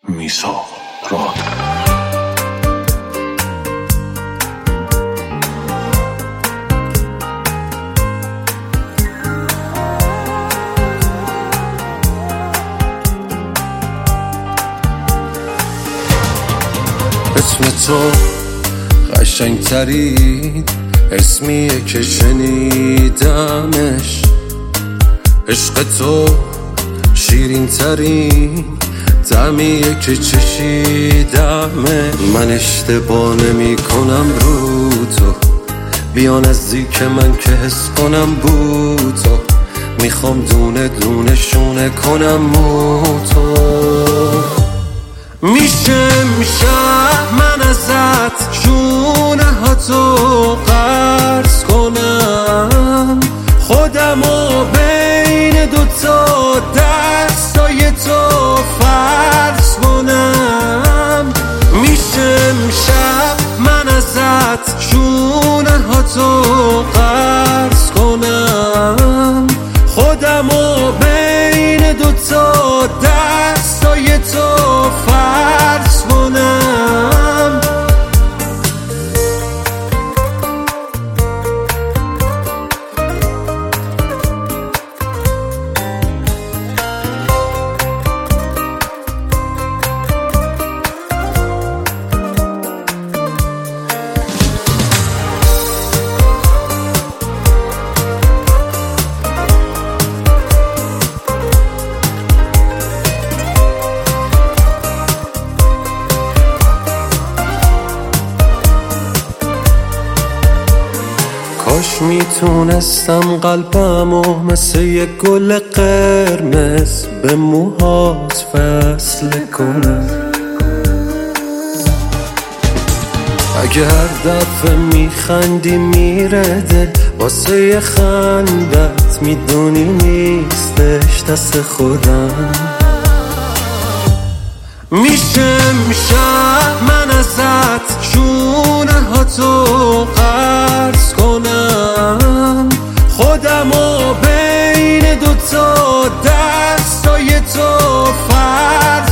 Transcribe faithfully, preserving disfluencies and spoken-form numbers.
میثاق راد. اسم تو قشنگ ترین اسمیه که شنیدمش، عشق تو شیرین ترین طعمیه که چشیدمه. من اشتباه نمی کنم رو تو، بیا نزدیک من که حس کنم بو تو، میخوام دونه دونه شونه کنم مو تو. میشه میشه من ازت شونه ها تو قرض کنم، خودمو بین دوتا دستای تو فرض کنم. میشه میشه من ازت شونه ها تو قرض کنم، خودمو بین دوتا دستای تو فرض کنم. کاش میتونستم قلبمو مثل یه گل قرمز به موهات وصل کنم. اگر دفعه میخندی میره دل واسه یه خندت، میدونی نیستش دست خودم. میشه میشه من ازت شونه ها تو قرض کنم، خودمو بین دوتا دستای تو فرض